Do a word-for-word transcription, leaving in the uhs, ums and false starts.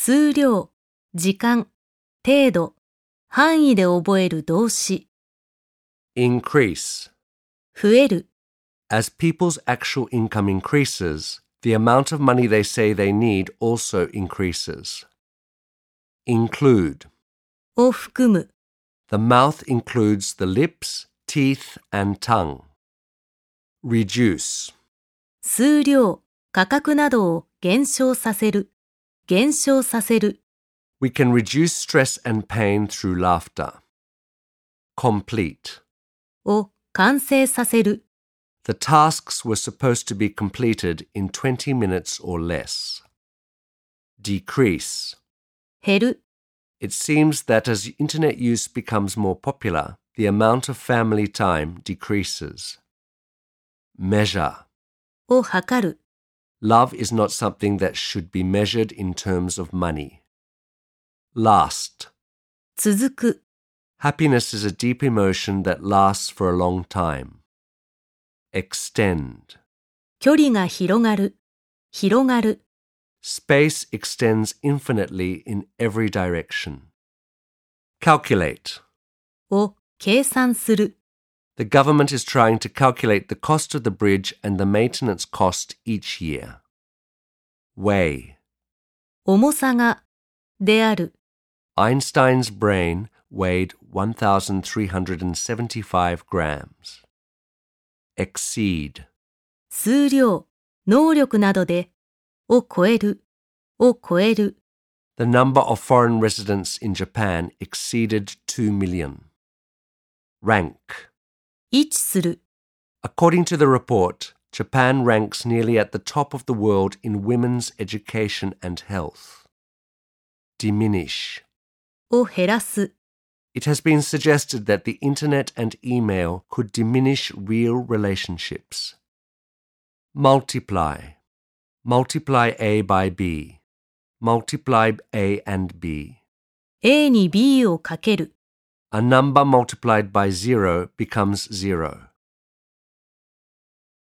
数量、時間、程度、範囲で覚える動詞。 Increase. 増える、 As people's actual income increases, the amount of money they say they need also increases. Include. を含む、 The mouth includes the lips, teeth, and tongue. Reduce. 数量、価格などを減少させる、減少させる。 We can reduce stress and pain through laughter. Complete. を完成させる、 The tasks were supposed to be completed in twenty minutes or less. Decrease. 減る、 It seems that as internet use becomes more popular, the amount of family time decreases. Measure. を測る、 Love is not something that should be measured in terms of money. Last. 続く、 Happiness is a deep emotion that lasts for a long time. Extend. 距離が広がる、広がる。 Space extends infinitely in every direction. Calculate. を計算する、 The government is trying to calculate the cost of the bridge and the maintenance cost each year. Weigh. 重さが、である、 Einstein's brain weighed one thousand three hundred seventy-five grams. Exceed. 数量、能力などで、を超える、を超える。 The number of foreign residents in Japan exceeded two million. Rank. 位置する、 According to the report, Japan ranks nearly at the top of the world in women's education and health. Diminish. を減らす、 It has been suggested that the internet and email could diminish real relationships. Multiply. Multiply A by B. Multiply A and B. A に B をかける。 A number multiplied by zero becomes zero.